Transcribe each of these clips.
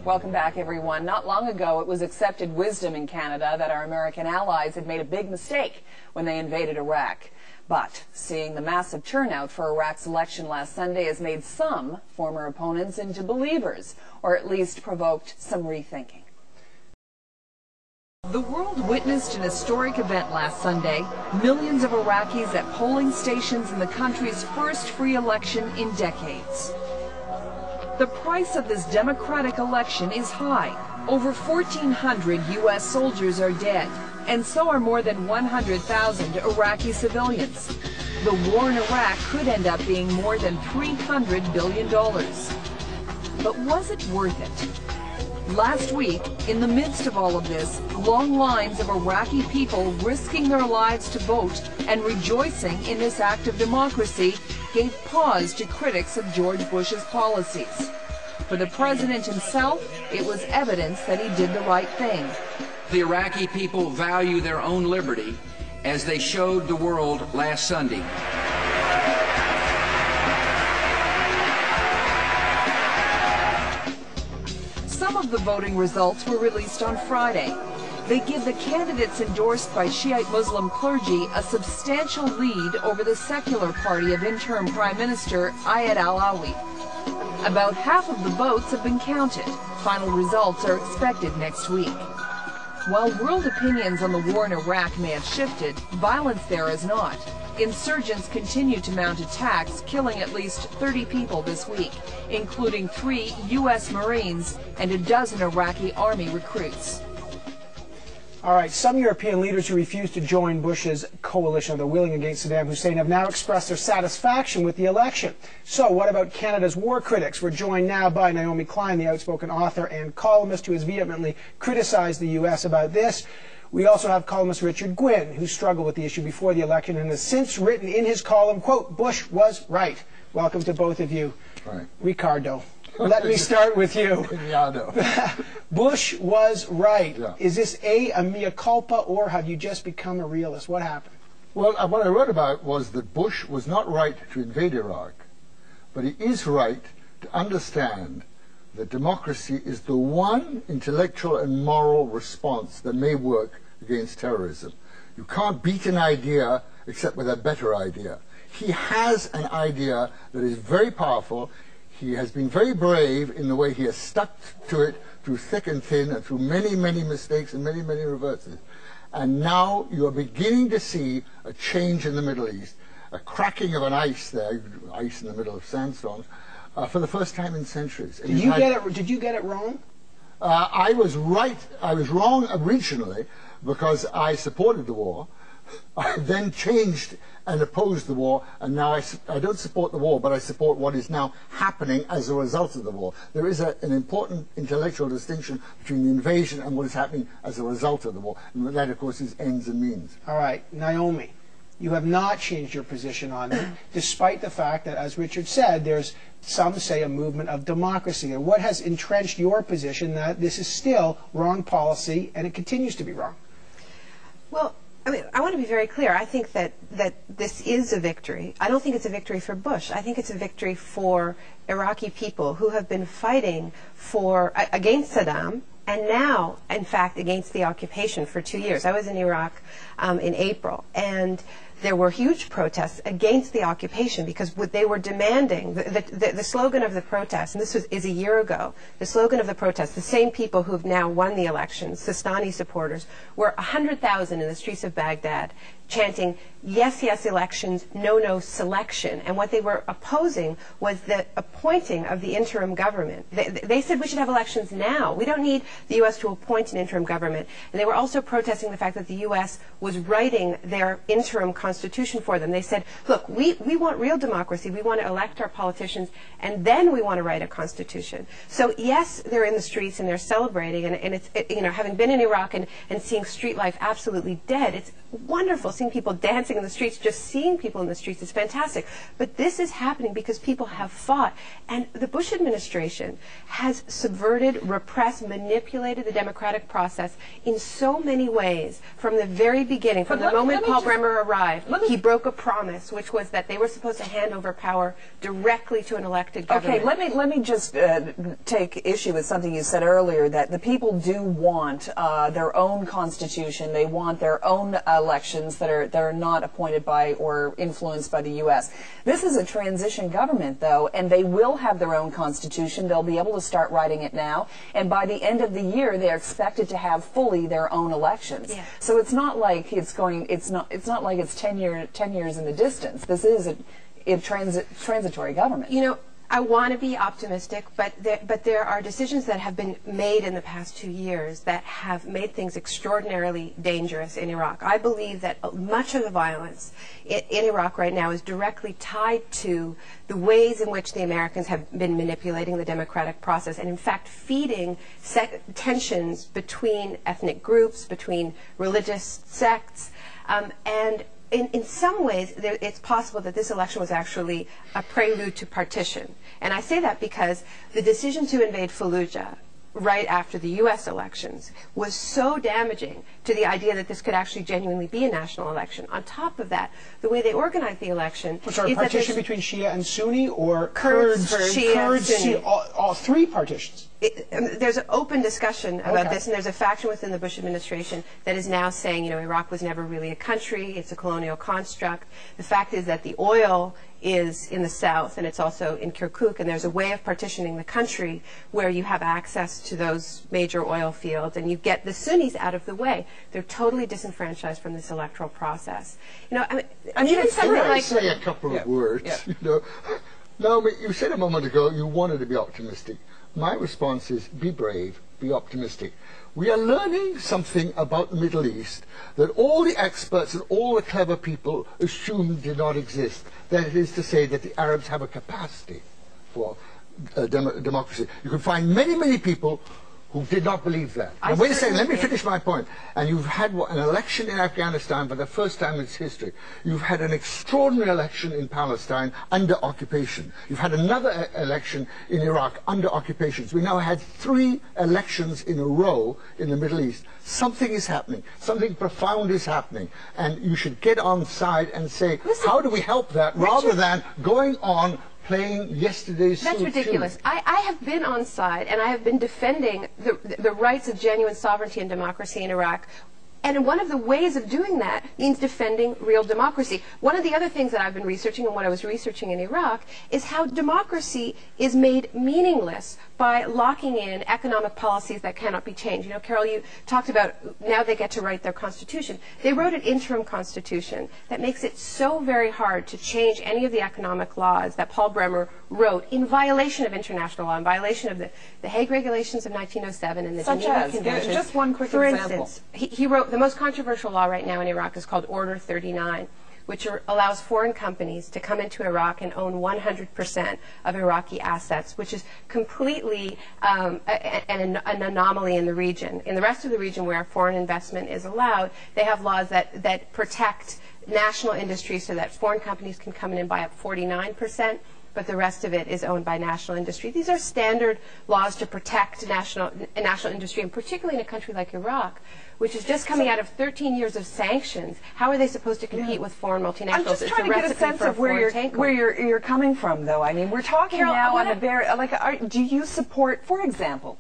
Welcome back, everyone. Not long ago, it was accepted wisdom in Canada that our American allies had made a big mistake when they invaded Iraq. But seeing the massive turnout for Iraq's election last Sunday has made some former opponents into believers, or at least provoked some rethinking. The world witnessed an historic event last Sunday. Millions of Iraqis at polling stations in the country's first free election in decades. The price of this democratic election is high. Over 1,400 U.S. soldiers are dead, and so are more than 100,000 Iraqi civilians. The war in Iraq could end up being more than $300 billion. But was it worth it? Last week, in the midst of all of this, long lines of Iraqi people risking their lives to vote and rejoicing in this act of democracy gave pause to critics of George Bush's policies. For the president himself, it was evidence that he did the right thing. The Iraqi people value their own liberty, as they showed the world last Sunday. Some of the voting results were released on Friday. They give the candidates endorsed by Shiite Muslim clergy a substantial lead over the secular party of interim Prime Minister Ayad al-Awi. About half of the votes have been counted. Final results are expected next week. While world opinions on the war in Iraq may have shifted, violence there has not. Insurgents continue to mount attacks, killing at least 30 people this week, including 3 U.S. Marines and a dozen Iraqi army recruits. All right, some European leaders who refused to join Bush's coalition of the willing against Saddam Hussein have now expressed their satisfaction with the election. So what about Canada's war critics? We're joined now by Naomi Klein, the outspoken author and columnist who has vehemently criticized the U.S. about this. We also have columnist Richard Gwynn, who struggled with the issue before the election and has since written in his column, quote, "Bush was right." Welcome to both of you. Right. Ricardo, let me start with you. Bush was right. Yeah. Is this a mea culpa, or have you just become a realist? What happened? Well, what I wrote about was that Bush was not right to invade Iraq, but he is right to understand that democracy is the one intellectual and moral response that may work against terrorism. You can't beat an idea except with a better idea. He has an idea that is very powerful. He has been very brave in the way he has stuck to it through thick and thin and through many, many mistakes and many, many reverses. And now you are beginning to see a change in the Middle East, a cracking of an ice there, ice in the middle of sandstorms, for the first time in centuries. And Did you get it wrong? I was right. I was wrong originally because I supported the war. I then changed and opposed the war, and now I don't support the war, but I support what is now happening as a result of the war. There is an important intellectual distinction between the invasion and what is happening as a result of the war, and that, of course, is ends and means. All right, Naomi, you have not changed your position on it, despite the fact that, as Richard said, there's some say a movement of democracy. And what has entrenched your position that this is still wrong policy and it continues to be wrong? Well, I mean, I want to be very clear. I think that this is a victory. I don't think it's a victory for Bush. I think it's a victory for Iraqi people who have been fighting against Saddam, and now, in fact, against the occupation for 2 years. I was in Iraq in April, and there were huge protests against the occupation because what they were demanding, the slogan of the protest, and this is a year ago, the slogan of the protest, the same people who have now won the elections, Sistani supporters, were 100,000 in the streets of Baghdad chanting, "Yes, yes, elections, no, no, selection." And what they were opposing was the appointing of the interim government. They said we should have elections now. We don't need the U.S. to appoint an interim government. And they were also protesting the fact that the U.S. was writing their interim constitution for them. They said, look, we want real democracy. We want to elect our politicians, and then we want to write a constitution. So, yes, they're in the streets and they're celebrating. And it's, having been in Iraq and seeing street life absolutely dead, it's wonderful. Seeing people dancing in the streets, just seeing people in the streets is fantastic. But this is happening because people have fought. And the Bush administration has subverted, repressed, manipulated the democratic process in so many ways from the very beginning. From the moment Paul Bremer arrived, he broke a promise, which was that they were supposed to hand over power directly to an elected government. Okay, let me just take issue with something you said earlier, that the people do want their own constitution. They want their own elections that are not appointed by or influenced by the U.S. This is a transition government, though, and they will have their own constitution. They'll be able to start writing it now, and by the end of the year, they're expected to have fully their own elections. Yeah. So it's not like it's not like it's 10 years in the distance. This is a transitory government. You know, I want to be optimistic, but there are decisions that have been made in the past 2 years that have made things extraordinarily dangerous in Iraq. I believe that much of the violence in Iraq right now is directly tied to the ways in which the Americans have been manipulating the democratic process and, in fact, feeding tensions between ethnic groups, between religious sects, and in some ways, it's possible that this election was actually a prelude to partition. And I say that because the decision to invade Fallujah right after the U.S. elections was so damaging to the idea that this could actually genuinely be a national election. On top of that, the way they organized the election... Sorry, partition between Shia and Sunni, or Kurds, Shia, Sunni. All three partitions? There's an open discussion about this, and there's a faction within the Bush administration that is now saying, you know, Iraq was never really a country, it's a colonial construct. The fact is that the oil is in the south, and it's also in Kirkuk, and there's a way of partitioning the country where you have access to those major oil fields, and you get the Sunnis out of the way. They're totally disenfranchised from this electoral process. You know, I mean even something like... say a couple of words, you know. Naomi, you said a moment ago you wanted to be optimistic. My response is be brave, be optimistic. We are learning something about the Middle East that all the experts and all the clever people assumed did not exist. That is to say that the Arabs have a capacity for democracy. You can find many, many people who did not believe that. Now, wait a second, let me finish my point. And you've had an election in Afghanistan for the first time in its history. You've had an extraordinary election in Palestine under occupation. You've had another election in Iraq under occupations. We now had 3 elections in a row in the Middle East. Something is happening. Something profound is happening. And you should get on side and say, how do we help that, rather than going on playing yesterday's That's ridiculous. I have been on side, and I have been defending the rights of genuine sovereignty and democracy in Iraq. And one of the ways of doing that means defending real democracy. One of the other things that I've been researching, and what I was researching in Iraq, is how democracy is made meaningless by locking in economic policies that cannot be changed. You know, Carol, you talked about now they get to write their constitution. They wrote an interim constitution that makes it so very hard to change any of the economic laws that Paul Bremer wrote in violation of international law, in violation of the Hague Regulations of 1907 and the Geneva Convention. Just one quick For example. instance, he wrote, the most controversial law right now in Iraq is called Order 39, which allows foreign companies to come into Iraq and own 100% of Iraqi assets, which is completely an anomaly in the region. In the rest of the region where foreign investment is allowed, they have laws that protect national industry so that foreign companies can come in and buy up 49%. But the rest of it is owned by national industry. These are standard laws to protect national industry, and particularly in a country like Iraq, which is just coming out of 13 years of sanctions. How are they supposed to compete with foreign multinationals? I'm just trying to get a sense of where you're coming from, though. I mean, we're talking Carol, now on the very do you support, for example,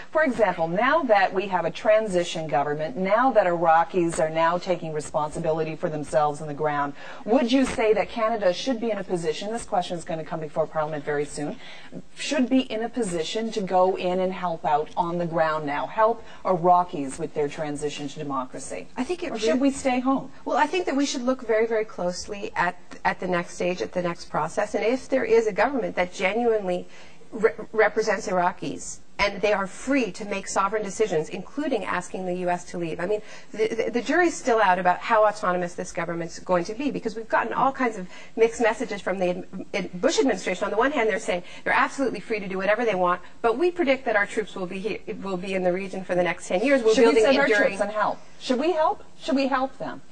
now that we have a transition government, now that Iraqis are now taking responsibility for themselves on the ground, would you say that Canada should be in a position? This question is going to come before Parliament very soon. Should be in a position to go in and help out on the ground now, help Iraqis with their transition to democracy? I think or should we stay home? Well, I think that we should look very, very closely at the next stage, at the next process, and if there is a government that genuinely represents Iraqis, and they are free to make sovereign decisions, including asking the U.S. to leave. I mean, the jury's still out about how autonomous this government's going to be, because we've gotten all kinds of mixed messages from the Bush administration. On the one hand, they're saying they're absolutely free to do whatever they want, but we predict that our troops will be in the region for the next 10 years. Should we send our troops and help? Should we help? Should we help them?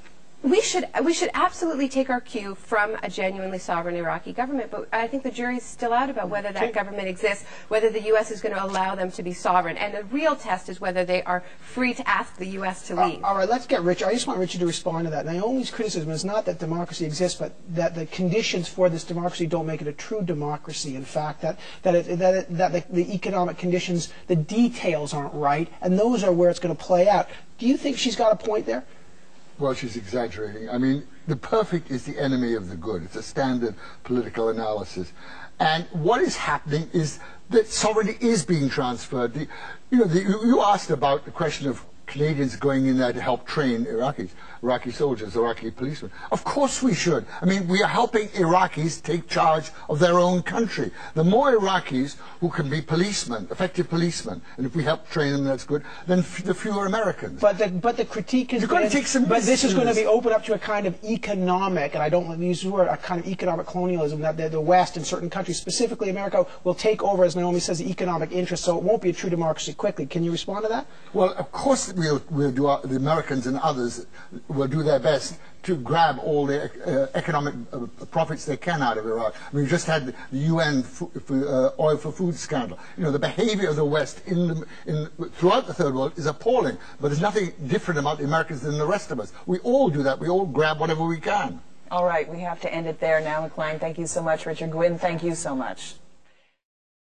We should absolutely take our cue from a genuinely sovereign Iraqi government, but I think the jury's still out about whether that government exists, whether the U.S. is going to allow them to be sovereign, and the real test is whether they are free to ask the U.S. to leave. All right, let's get Richard. I just want Richard to respond to that. Naomi's criticism is not that democracy exists, but that the conditions for this democracy don't make it a true democracy. In fact, that the economic conditions, the details aren't right, and those are where it's going to play out. Do you think she's got a point there? Well, she's exaggerating. I mean, the perfect is the enemy of the good. It's a standard political analysis. And what is happening is that sovereignty is being transferred. You asked about the question of Canadians going in there to help train Iraqi soldiers, Iraqi policemen. Of course we should. I mean, we are helping Iraqis take charge of their own country. The more Iraqis who can be policemen, effective policemen, and if we help train them, that's good, then the fewer Americans. But the critique is... You're going to take some... But this is going to be open up to a kind of economic, and I don't use the word, a kind of economic colonialism, that the West and certain countries, specifically America, will take over, as Naomi says, the economic interest, so it won't be a true democracy quickly. Can you respond to that? Well, of course we'll do the Americans and others will do their best to grab all the economic profits they can out of Iraq. I mean, we just had the UN oil for food scandal. You know, the behavior of the West throughout the third world is appalling, but there's nothing different about the Americans than the rest of us. We all do that. We all grab whatever we can. All right, we have to end it there now. McLean, thank you so much. Richard Gwynne, thank you so much.